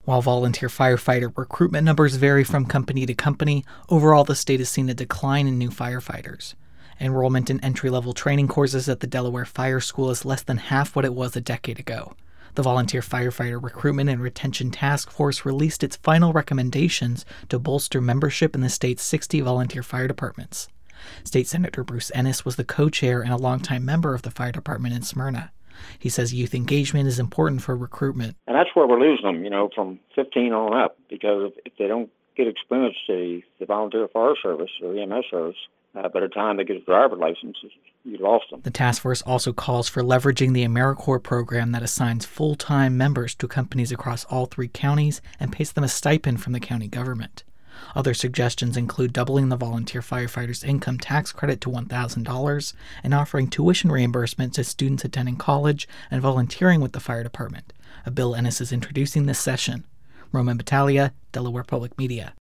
While volunteer firefighter recruitment numbers vary from company to company, overall the state has seen a decline in new firefighters. Enrollment in entry-level training courses at the Delaware Fire School is less than half what it was a decade ago. The Volunteer Firefighter Recruitment and Retention Task Force released its final recommendations to bolster membership in the state's 60 volunteer fire departments. State Senator Bruce Ennis was the co-chair and a longtime member of the fire department in Smyrna. He says youth engagement is important for recruitment. And that's where we're losing them, from 15 on up, because if they don't get experience to the volunteer fire service or EMS service, by the time they get a driver's license, you lost them. The task force also calls for leveraging the AmeriCorps program that assigns full-time members to companies across all 3 counties and pays them a stipend from the county government. Other suggestions include doubling the volunteer firefighters' income tax credit to $1,000 and offering tuition reimbursement to students attending college and volunteering with the fire department, a bill Ennis is introducing this session. Roman Battaglia, Delaware Public Media.